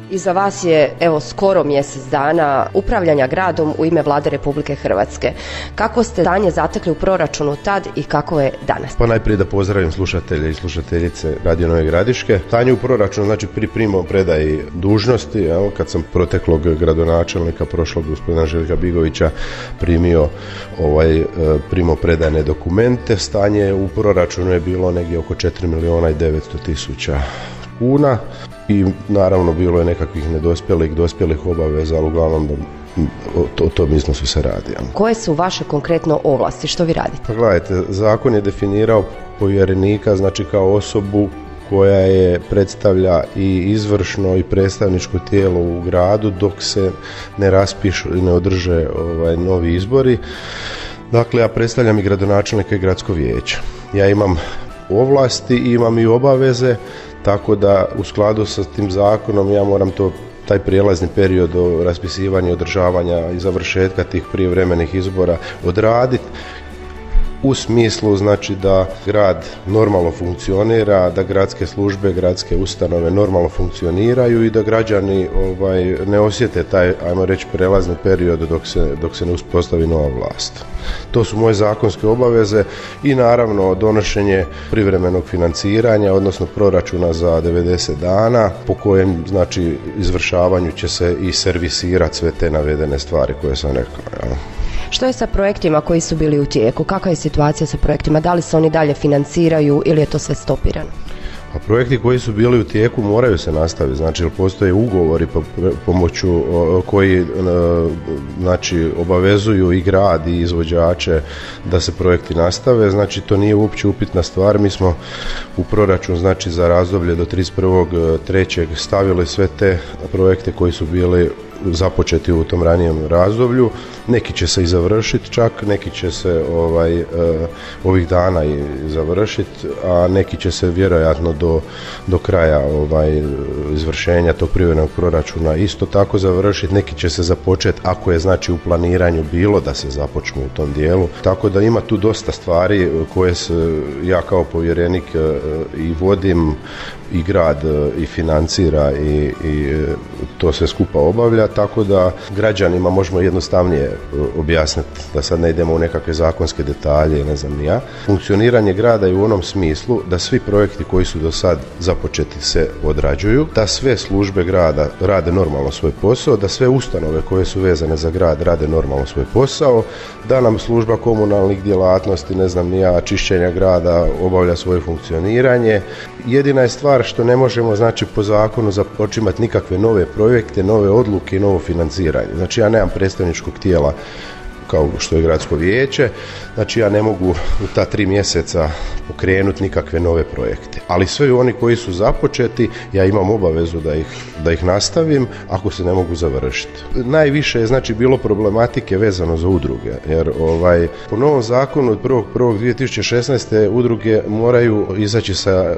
Iza vas je, evo, skoro mjesec dana upravljanja gradom u ime Vlade Republike Hrvatske. Kako ste stanje zatekli u proračunu tad i kako je danas? Pa najprije da pozdravim slušatelje i slušateljice Radio Nove Gradiške. Stanje u proračunu, znači pri primopredaji dužnosti, evo, kad sam proteklog gradonačelnika, prošlog gospodina Željka Bigovića, primio primopredajne dokumente, stanje u proračunu je bilo negdje oko 4.900.000 kuna i naravno bilo je nekakvih dospjelih obaveza, ali uglavnom o tom iznosu se radi. Koje su vaše konkretno ovlasti? Što vi radite? Pa gledajte, zakon je definirao povjerenika, znači kao osobu koja je predstavlja i izvršno i predstavničko tijelo u gradu dok se ne raspišu i ne održe novi izbori. Dakle, ja predstavljam i gradonačelnika i gradsko vijeće. Ja imam ovlasti i imam i obaveze, tako da u skladu sa tim zakonom ja moram taj prijelazni period do raspisivanja, održavanja i završetka tih prijevremenih izbora odraditi u smislu, znači, da grad normalno funkcionira, da gradske službe, gradske ustanove normalno funkcioniraju i da građani ne osjete taj, ajmo reći, prelazni period dok se ne uspostavi nova vlast. To su moje zakonske obaveze i naravno donošenje privremenog financiranja, odnosno proračuna za 90 dana po kojem, znači, izvršavanju će se i servisirati sve te navedene stvari koje sam rekao. Što je sa projektima koji su bili u tijeku? Kakva je situacija sa projektima? Da li se oni dalje financiraju ili je to sve stopirano? A projekti koji su bili u tijeku moraju se nastaviti, znači postoje ugovori pomoću koji, znači, obavezuju i grad i izvođače da se projekti nastave, znači to nije uopće upitna stvar. Mi smo u proračun, znači, za razdoblje do 31.3. stavili sve te projekte koji su bili započeti u tom ranijem razdoblju. Neki će se i završiti čak, neki će se ovih dana i završiti, a neki će se vjerojatno do kraja izvršenja tog privremenog proračuna isto tako završiti. Neki će se započeti ako je, znači, u planiranju bilo da se započnu u tom dijelu. Tako da ima tu dosta stvari koje ja kao povjerenik i vodim, i grad i financira i to sve skupa obavlja, tako da građanima možemo jednostavnije objasniti, da sad ne idemo u nekakve zakonske detalje, ne znam ni ja. Funkcioniranje grada je u onom smislu da svi projekti koji su do sad započeti se odrađuju, da sve službe grada rade normalno svoj posao, da sve ustanove koje su vezane za grad rade normalno svoj posao, da nam služba komunalnih djelatnosti, ne znam ni ja, čišćenja grada obavlja svoje funkcioniranje. Jedina je stvar što ne možemo, znači, po zakonu započimati nikakve nove projekte, nove odluke i novo financiranje. Znači, ja nemam predstavničkog tijela kao što je gradsko vijeće, znači ja ne mogu u ta 3 mjeseca pokrenuti nikakve nove projekte. Ali sve oni koji su započeti, ja imam obavezu da ih nastavim ako se ne mogu završiti. Najviše je, znači, bilo problematike vezano za udruge, jer po novom zakonu od 1.1.2016. udruge moraju izaći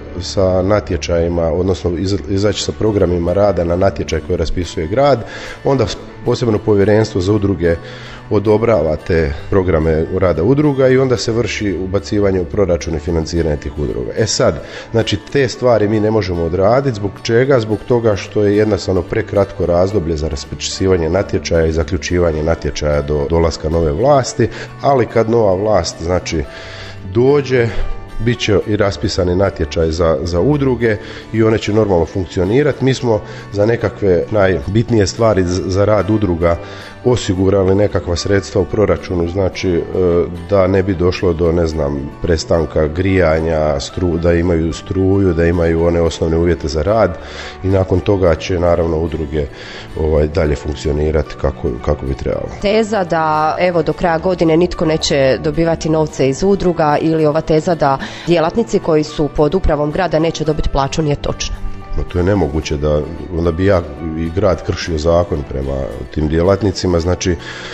sa natječajima, odnosno izaći sa programima rada na natječaj koji raspisuje grad, onda posebno povjerenstvo za udruge odobrava te programe rada udruga i onda se vrši ubacivanje u proračun i financiranje tih udruga. Sad, znači, te stvari mi ne možemo odraditi. Zbog čega? Zbog toga što je jednostavno prekratko razdoblje za raspisivanje natječaja i zaključivanje natječaja do dolaska nove vlasti, ali kad nova vlast, znači, dođe, bit će i raspisani natječaj za udruge i one će normalno funkcionirati. Mi smo za nekakve najbitnije stvari za rad udruga osigurali nekakva sredstva u proračunu, znači da ne bi došlo do, ne znam, prestanka grijanja, da imaju struju, da imaju one osnovne uvjete za rad i nakon toga će naravno udruge dalje funkcionirati kako bi trebalo. Teza da, evo, do kraja godine nitko neće dobivati novce iz udruga ili ova teza da djelatnici koji su pod upravom grada neće dobiti plaću nije točna. To je nemoguće, onda bi ja i grad kršio zakon prema tim djelatnicima, znači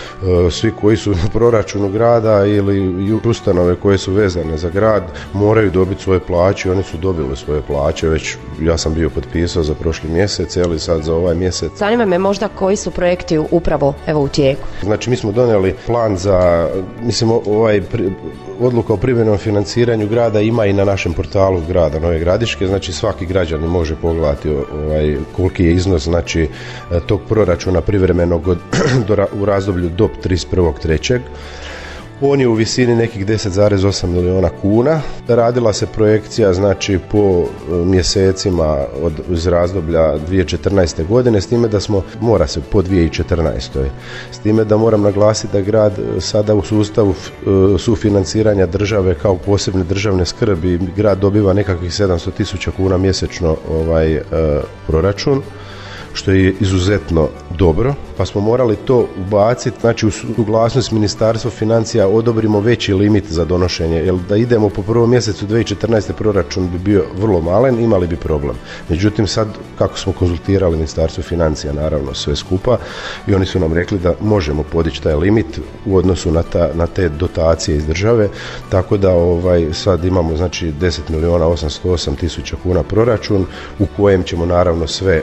svi koji su na proračunu grada ili ustanove koje su vezane za grad moraju dobiti svoje plaće, oni su dobili svoje plaće, već ja sam bio potpisao za prošli mjesec, ili sad za ovaj mjesec. Zanima me možda koji su projekti upravo, evo, u tijeku. Znači mi smo donijeli plan za, mislim, odluka o privremenom financiranju grada ima i na našem portalu grada Nove Gradiške, znači svaki građanin može pogledati pogledati koliki je iznos znači tog proračuna privremenog u razdoblju do 31.3. On je u visini nekih 10,8 milijuna kuna. Radila se projekcija znači po mjesecima iz razdoblja 2014. godine, s time da mora se po 2014. S time da moram naglasiti da grad sada u sustavu sufinanciranja države kao posebne državne skrbi, grad dobiva nekakvih 700.000 kuna mjesečno proračun, što je izuzetno dobro, pa smo morali to ubaciti, znači u suglasnost Ministarstva financija odobrimo veći limit za donošenje, jer da idemo po prvom mjesecu 2014. proračun bi bio vrlo malen, imali bi problem. Međutim, sad kako smo konzultirali Ministarstvo financija, naravno sve skupa, i oni su nam rekli da možemo podići taj limit u odnosu na te dotacije iz države, tako da sad imamo znači 10.808.000 kuna proračun u kojem ćemo naravno sve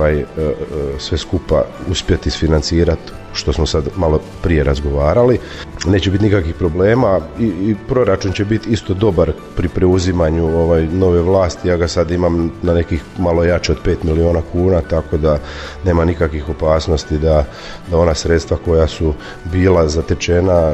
skupa uspjeti isfinancirati, što smo sad malo prije razgovarali. Neće biti nikakvih problema i proračun će biti isto dobar pri preuzimanju nove vlasti. Ja ga sad imam na nekih malo jače od 5 milijuna kuna, tako da nema nikakvih opasnosti da ona sredstva koja su bila zatečena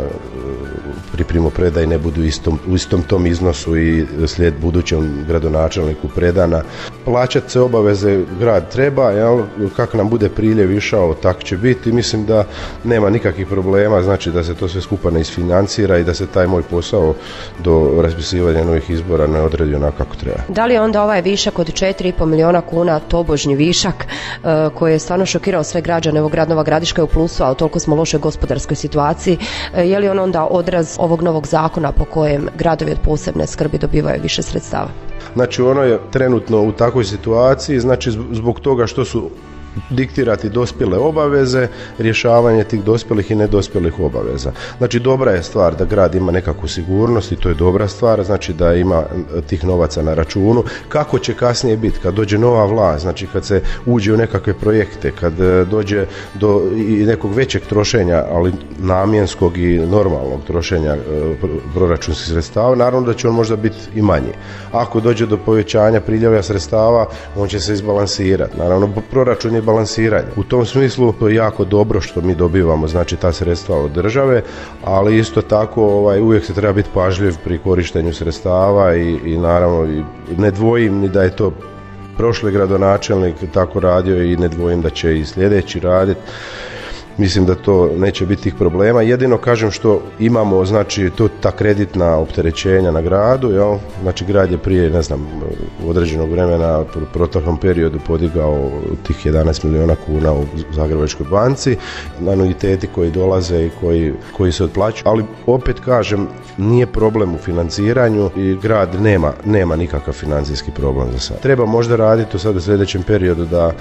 pri primopredaji ne budu u istom tom iznosu i slijed budućem gradonačelniku predana. Plaćat se obaveze grad treba, kako nam bude priljev išao, tak će biti, i mislim da nema nikakvih problema, znači da se to sve skupa ne isfinancira i da se taj moj posao do raspisivanja novih izbora ne odredi onako kako treba. Da li je onda ovaj višak od 4,5 milijuna kuna tobožnji višak koji je stvarno šokirao sve građane? Evo, grad Nova Gradiška je u plusu, a toliko smo u lošoj gospodarskoj situaciji. Je li on onda odraz ovog novog zakona po kojem gradovi od posebne skrbi dobivaju više sredstava? Znači ono je trenutno u takvoj situaciji, znači zbog toga što su diktirati dospjele obaveze, rješavanje tih dospjelih i nedospjelih obaveza. Znači dobra je stvar da grad ima nekakvu sigurnost i to je dobra stvar, znači da ima tih novaca na računu. Kako će kasnije biti, kad dođe nova vlast, znači kad se uđe u nekakve projekte, kad dođe do i nekog većeg trošenja, ali namjenskog i normalnog trošenja proračunskih sredstava, naravno da će on možda biti i manji. Ako dođe do povećanja priljeva sredstava, on će se izbalansirati. Naravno, proračun je balansiranje. U tom smislu to je jako dobro što mi dobivamo, znači ta sredstva od države, ali isto tako uvijek se treba biti pažljiv pri korištenju sredstava i naravno ne dvojim ni da je to prošli gradonačelnik tako radio i ne dvojim da će i sljedeći raditi. Mislim da to neće biti tih problema. Jedino kažem što imamo, znači to ta kreditna opterećenja na gradu, jel? Znači grad je prije, određenog vremena u proteklom periodu podigao tih 11 milijuna kuna u Zagrebačkoj banci, anuiteti koji dolaze i koji se otplaćuju, ali opet kažem, nije problem u financiranju i grad nema nikakav financijski problem za sad. Treba možda raditi sad u sljedećem periodu da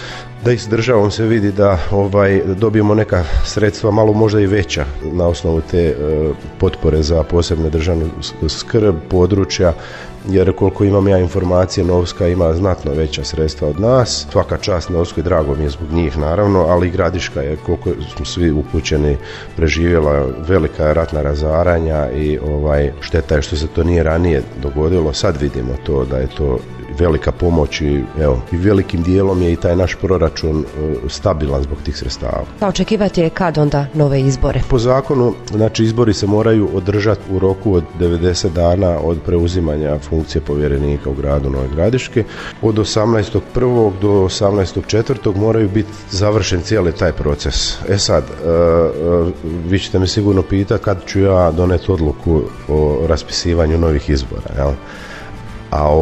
i s državom se vidi da dobijemo neka sredstva malo možda i veća na osnovu te potpore za posebne državne skrb područja, jer koliko imam ja informacije, Novska ima znatno veća sredstva od nas. Svaka čast Novskoj, drago mi je zbog njih naravno, ali i Gradiška je, koliko smo svi upućeni, preživjela velika ratna razaranja i šteta je što se to nije ranije dogodilo. Sad vidimo to da je to velika pomoć i velikim dijelom je i taj naš proračun stabilan zbog tih sredstava. Očekivati je kad onda nove izbore? Po zakonu, znači izbori se moraju održati u roku od 90 dana od preuzimanja funkcije povjerenika u gradu Nove Gradiške. Od 18.1. do 18.4. moraju biti završen cijeli taj proces. Sad, vi ćete me sigurno pitati kad ću ja doneti odluku o raspisivanju novih izbora, jel? A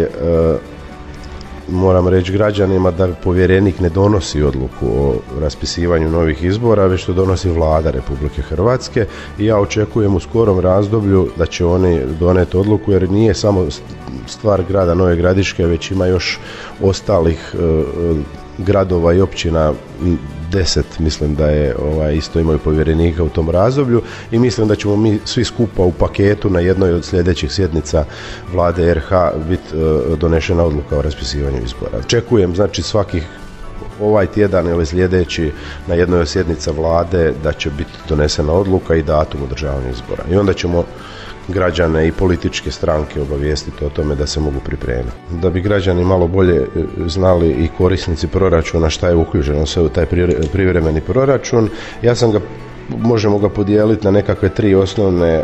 moram reći građanima da povjerenik ne donosi odluku o raspisivanju novih izbora, već to donosi Vlada Republike Hrvatske i ja očekujem u skorom razdoblju da će oni doneti odluku, jer nije samo stvar grada Nove Gradiške, već ima još ostalih gradova i općina, 10 mislim da je isto imaju povjerenika u tom razdoblju i mislim da ćemo mi svi skupa u paketu na jednoj od sljedećih sjednica Vlade RH biti donešena odluka o raspisivanju izbora. Očekujem znači svakih ovaj tjedan ili sljedeći na jednoj od sjednica Vlade da će biti donesena odluka i datum održavanja izbora. I onda ćemo građane i političke stranke obavijestiti o tome da se mogu pripremiti. Da bi građani malo bolje znali i korisnici proračuna šta je uključeno sve u taj privremeni proračun, možemo ga podijeliti na nekakve 3 osnovne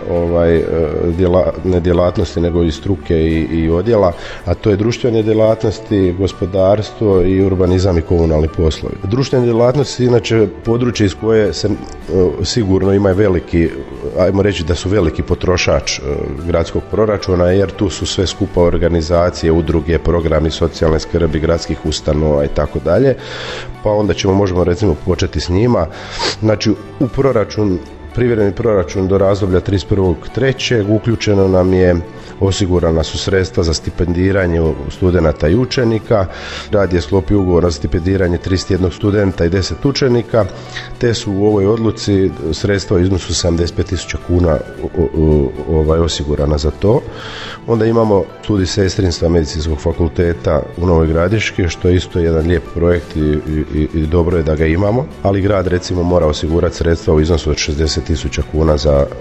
ne djelatnosti, nego i struke i odjela, a to je društvene djelatnosti, gospodarstvo i urbanizam i komunalni poslovi. Društvene djelatnosti inače područje iz koje se sigurno ima veliki, ajmo reći da su veliki potrošač gradskog proračuna, jer tu su sve skupa organizacije, udruge, programi socijalne skrbi, gradskih ustanova i tako dalje, pa onda možemo recimo početi s njima. Znači u privremeni proračun do razdoblja 31.3. uključeno nam je, osigurana su sredstva za stipendiranje studenata i učenika, grad je sklopio ugovor za stipendiranje 31 studenta i 10 učenika, te su u ovoj odluci sredstva u iznosu 75.000 kuna osigurana za to. Onda imamo studij sestrinstva Medicinskog fakulteta u Novoj Gradiški, što je isto jedan lijep projekt i dobro je da ga imamo, ali grad recimo mora osigurati sredstva u iznosu od 60.000 kuna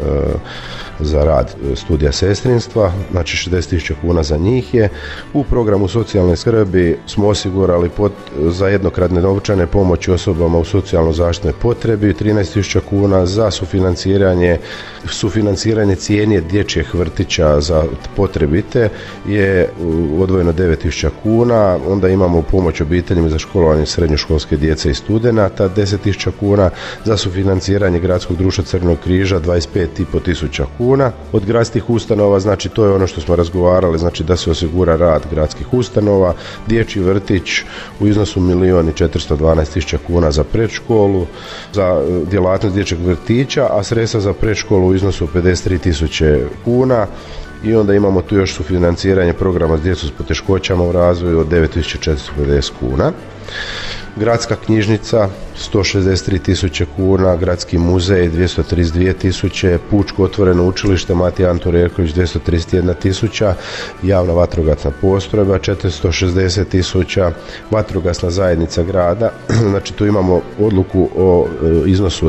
za rad studija sestrinstva, znači 60.000 kuna za njih je. U programu socijalne skrbi smo osigurali za jednokratne novčane pomoći osobama u socijalno zaštitnoj potrebi 13.000 kuna, za sufinanciranje cijene dječjeg vrtića za potrebite je odvojeno 9.000 kuna, onda imamo pomoć obiteljima za školovanje srednjoškolske djece i studenata 10.000 kuna, za sufinanciranje gradskog društva Crvenog križa 25.500 kuna. Od gradskih ustanova, znači to je ono što smo razgovarali, znači da se osigura rad gradskih ustanova, dječji vrtić u iznosu 1.412.000 kuna za predškolu, za djelatnost dječjeg vrtića, a sredstva za predškolu u iznosu 53.000 kuna. I onda imamo tu još sufinanciranje programa s djecom s poteškoćama u razvoju od 9.450 kuna. Gradska knjižnica 163.000 kuna, Gradski muzej 232.000, Pučko otvoreno učilište Matija Antun Reković 231.000, Javna vatrogasna postrojba 460.000, Vatrogasna zajednica grada, znači tu imamo odluku o iznosu od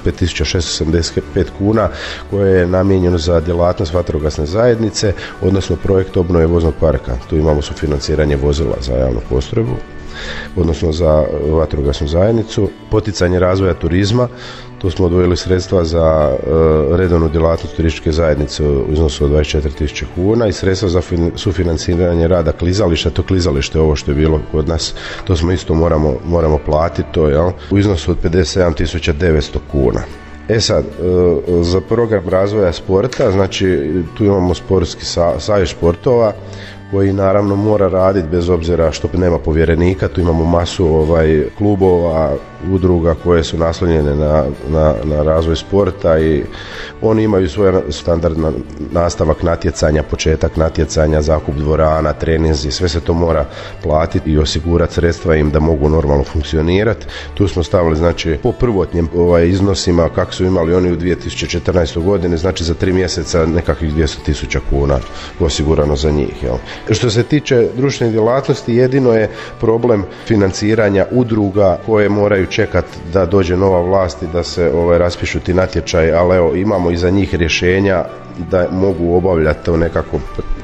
75.675 kuna koje je namijenjeno za djelatnost vatrogasne zajednice, odnosno projekt obnove voznog parka. Tu imamo sufinanciranje vozila za javnu postrojbu, odnosno za vatrogasnu zajednicu. Poticanje razvoja turizma, tu smo odvojili sredstva za redovnu djelatnost turističke zajednice u iznosu od 24.000 kuna i sredstva za sufinanciranje rada klizališta. To klizalište, ovo što je bilo kod nas, to smo isto moramo platiti, to u iznosu od 57.900 kuna. Sad, za program razvoja sporta, znači tu imamo sportski savez športova koji naravno mora raditi bez obzira što nema povjerenika. Tu imamo masu klubova, udruga koje su naslonjene na razvoj sporta i oni imaju svoj standardni nastavak natjecanja, početak natjecanja, zakup dvorana, treninzi, sve se to mora platiti i osigurati sredstva im da mogu normalno funkcionirati. Tu smo stavili znači po prvotnim iznosima kako su imali oni u 2014. godini, znači za 3 mjeseca nekakvih 200.000 kuna osigurano za njih. Jel? Što se tiče društvenih djelatnosti, jedino je problem financiranja udruga koje moraju čekati da dođe nova vlast i da se raspišu ti natječaji, ali evo imamo i za njih rješenja da mogu obavljati to nekako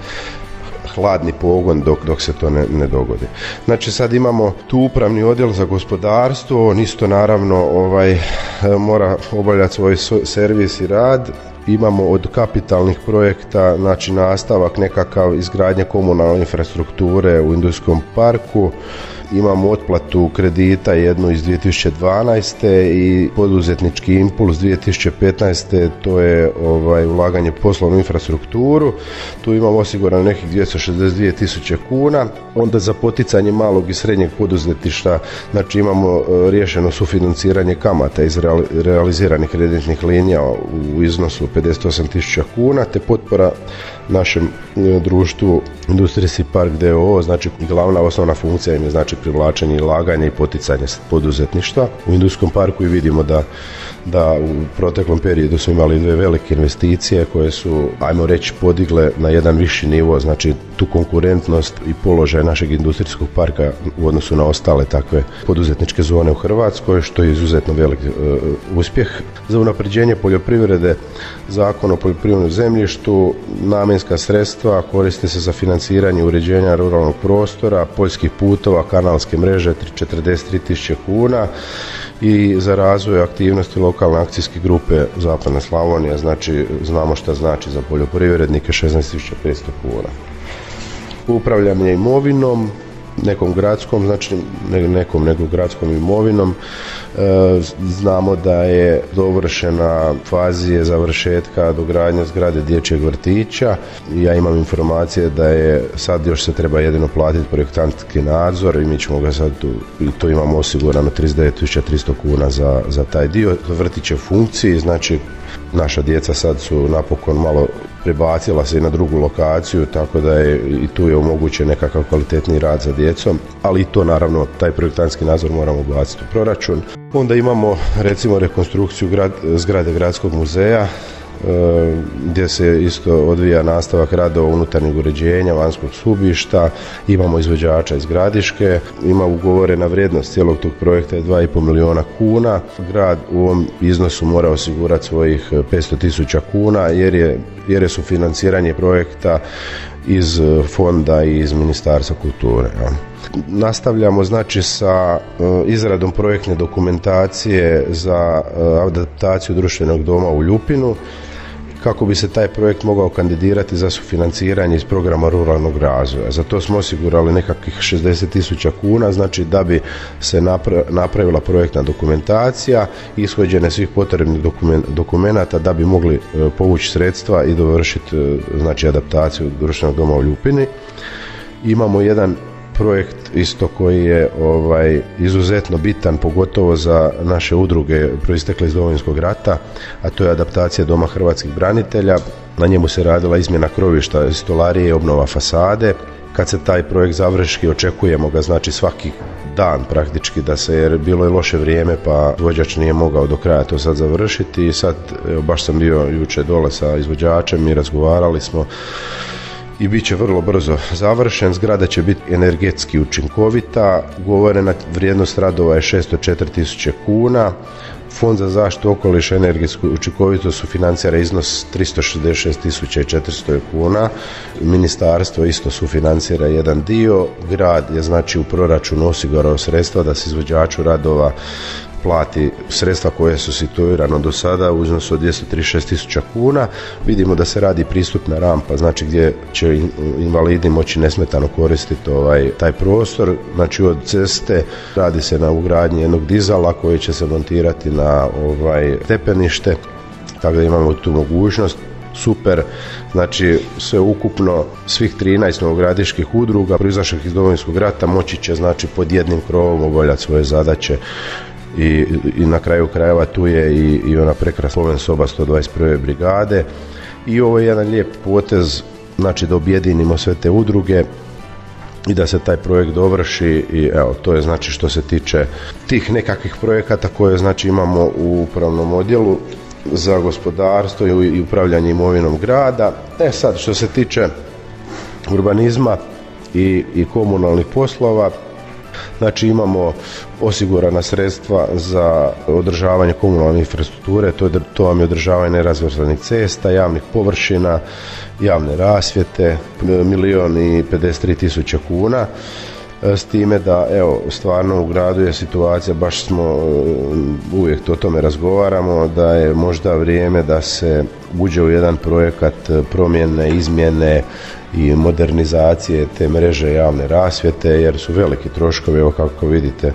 hladni pogon dok se to ne dogodi. Znači sad imamo tu upravni odjel za gospodarstvo, on isto naravno mora obavljati svoj servis i rad. Imamo od kapitalnih projekta, znači nastavak nekakav izgradnje komunalne infrastrukture u industrijskom parku, imamo otplatu kredita jednu iz 2012. i poduzetnički impuls 2015. to je ulaganje u poslovnu infrastrukturu, tu imamo osigurano nekih 262.000 kuna. Onda za poticanje malog i srednjeg poduzetništva, znači imamo riješeno sufinanciranje kamata iz realiziranih kreditnih linija u iznosu 58.000 kuna, te potpora našem društvu Industrijski park d.o.o. znači glavna osnovna funkcija im je znači privlačenje i ulaganje i poticanje poduzetništva. U Industrijskom parku i vidimo da u proteklom periodu su imali dvije velike investicije koje su, ajmo reći, podigle na jedan viši nivo, znači tu konkurentnost i položaj našeg industrijskog parka u odnosu na ostale takve poduzetničke zone u Hrvatskoj, što je izuzetno velik uspjeh. Za unapređenje poljoprivrede, Zakon o poljoprivrednom zemljištu, namjenska sredstva koriste se za financiranje uređenja ruralnog prostora, poljskih putova, kanalske mreže 43.000 kuna i za razvoj aktivnosti lokalne akcijske grupe Zapadna Slavonija, znači znamo šta znači za poljoprivrednike 16.500 kuna. Upravljanje imovinom, nekom gradskom, znači nekom gradskom imovinom. Znamo da je dovršena fazija završetka dogradnja zgrade dječjeg vrtića. Ja imam informacije da je sad još se treba jedino platiti projektantski nadzor i mi ćemo ga sad i to imamo osigurano 39.300 kuna za taj dio. Vrtić je u funkciji, znači naša djeca sad su napokon malo prebacila se i na drugu lokaciju, tako da je i tu je omogućen nekakav kvalitetni rad za djecom, ali i to naravno, taj projektantski nadzor moramo baciti u proračun. Onda imamo recimo rekonstrukciju zgrade Gradskog muzeja, gdje se isto odvija nastavak radova unutarnjeg uređenja, vanjskog stubišta, imamo izvođača iz Gradiške, ima ugovorena vrijednost cijelog tog projekta je 2,5 milijuna kuna. Grad u ovom iznosu mora osigurati svojih 500.000 kuna jer je sufinanciranje projekta iz fonda i iz Ministarstva kulture. Nastavljamo znači sa izradom projektne dokumentacije za adaptaciju društvenog doma u Ljupinu, kako bi se taj projekt mogao kandidirati za sufinanciranje iz programa ruralnog razvoja. Za to smo osigurali nekakvih 60.000 kuna, znači da bi se napravila projektna dokumentacija, ishođene svih potrebnih dokumenata da bi mogli povući sredstva i dovršiti znači adaptaciju društvenog doma u Ljupini. Imamo jedan projekt isto koji je izuzetno bitan, pogotovo za naše udruge proistekle iz Domovinskog rata, a to je adaptacija Doma hrvatskih branitelja. Na njemu se radila izmjena krovišta, stolarije i obnova fasade. Kad se taj projekt završi, očekujemo ga znači svaki dan praktički da se, jer bilo je loše vrijeme pa izvođač nije mogao do kraja to sad završiti i sad baš sam bio jučer dole sa izvođačem i razgovarali smo i bit će vrlo brzo završen. Zgrada će biti energetski učinkovita, ugovorena vrijednost radova je 604.000 kuna. Fond za zaštitu okoliša i energetsku učinkovitost sufinancira iznos 366.400 kuna. Ministarstvo isto sufinancira jedan dio. Grad je znači u proračunu osigurao sredstva da se izvođaču radova plati sredstva koje su situirano do sada u iznosu od 236.000 kuna. Vidimo da se radi pristupna rampa, znači gdje će invalidi moći nesmetano koristiti taj prostor. Znači od ceste radi se na ugradnji jednog dizala koji će se montirati na stepenište, tako da imamo tu mogućnost. Super, znači sve ukupno svih 13 novogradiških udruga proizašlih iz Domovinskog rata moći će znači pod jednim krovom obavljati svoje zadaće. I na kraju krajeva tu je i ona prekrasna Sloven soba 121. brigade i ovo je jedan lijep potez, znači da objedinimo sve te udruge i da se taj projekt dovrši i evo, to je znači što se tiče tih nekakvih projekata koje znači imamo u upravnom odjelu za gospodarstvo i upravljanje imovinom grada. Sad što se tiče urbanizma i komunalnih poslova, znači imamo osigurana sredstva za održavanje komunalne infrastrukture, to vam je održavanje nerazvrstanih cesta, javnih površina, javne rasvjete, 1.053.000 kuna. S time da, evo, stvarno u gradu je situacija, baš smo uvijek o tome razgovaramo, da je možda vrijeme da se uđe u jedan projekat promjene, izmjene i modernizacije te mreže javne rasvjete, jer su veliki troškovi, evo kako vidite,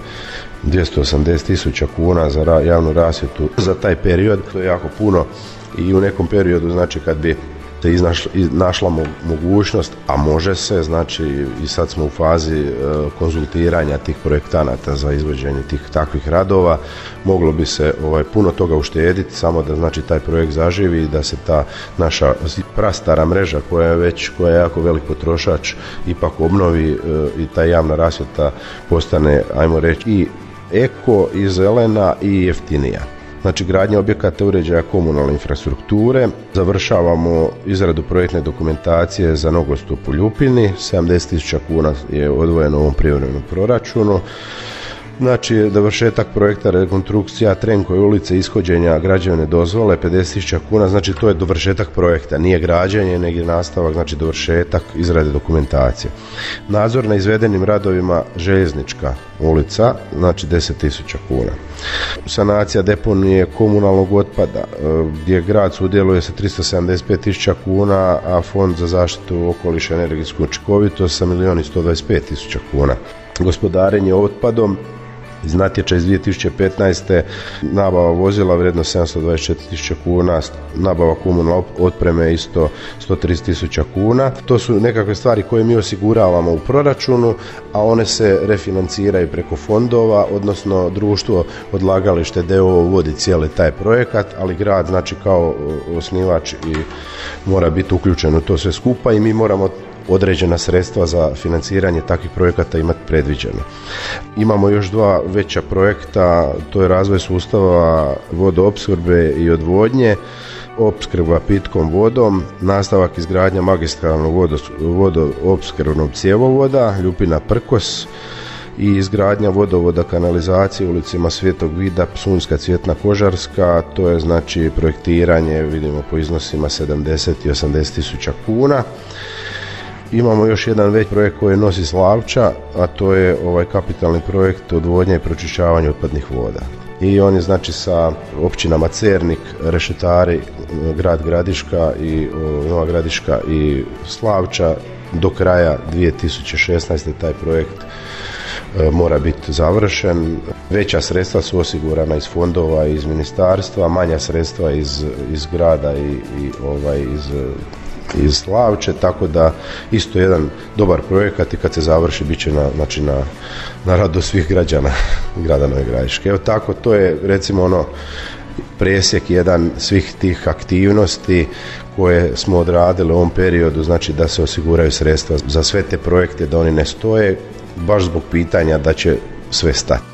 280.000 kuna za javnu rasvjetu za taj period, to je jako puno i u nekom periodu, znači kad bi se našla mogućnost, a može se, znači i sad smo u fazi konzultiranja tih projektanata za izvođenje tih takvih radova, moglo bi se puno toga uštediti, samo da znači taj projekt zaživi i da se ta naša prastara mreža koja je jako velik potrošač ipak obnovi i ta javna rasvjeta postane, ajmo reći, i eko, i zelena i jeftinija. Znači gradnja objekata uređaja komunalne infrastrukture, završavamo izradu projektne dokumentacije za nogostup u Ljupini, 70.000 kuna je odvojeno u ovom privremenom proračunu. Znači, dovršetak projekta rekonstrukcija Trenkove ulice, ishođenja građevne dozvole, 50.000 kuna, znači to je dovršetak projekta, nije građenje, nego je nastavak, znači dovršetak izrade dokumentacije. Nadzor na izvedenim radovima Željeznička ulica, znači 10.000 kuna. Sanacija deponije komunalnog otpada, gdje grad sudjeluje sa 375.000 kuna, a Fond za zaštitu okoliša i energetsku učinkovitost sa 1.125.000 kuna. Gospodarenje otpadom, iz natječaja iz 2015. nabava vozila vrijedno 724.000 kuna, nabava komunalne opreme isto 130.000 kuna. To su nekakve stvari koje mi osiguravamo u proračunu, a one se refinanciraju preko fondova, odnosno društvo odlagalište d.o.o. vodi cijeli taj projekat, ali grad znači kao osnivač i mora biti uključen u to sve skupa i mi moramo određena sredstva za financiranje takvih projekata imati predviđeno. Imamo još dva veća projekta, to je razvoj sustava vodoopskrbe i odvodnje, opskrba pitkom vodom, nastavak izgradnja magistralnog vodoopskrbnog cjevovoda Ljupina-Prkos i izgradnja vodovoda kanalizacije ulicama Svetog Vida, Psunjska, Cvjetna, Kožarska, to je znači projektiranje, vidimo po iznosima 70 i 80.000 kuna. Imamo još jedan veći projekt koji nosi Slavča, a to je kapitalni projekt odvodnje i pročišćavanja otpadnih voda. I on je znači sa općinama Cernik, Rešetari, grad Gradiška i Nova Gradiška i Slavča do kraja 2016. taj projekt mora biti završen. Veća sredstva su osigurana iz fondova i iz ministarstva, manja sredstva iz grada i iz Slavče, tako da isto jedan dobar projekat i kad se završi bit će na radost svih građana grada Nove Gradiške. Evo tako, to je recimo presjek jedan svih tih aktivnosti koje smo odradili u ovom periodu, znači da se osiguraju sredstva za sve te projekte, da oni ne stoje baš zbog pitanja da će sve stati.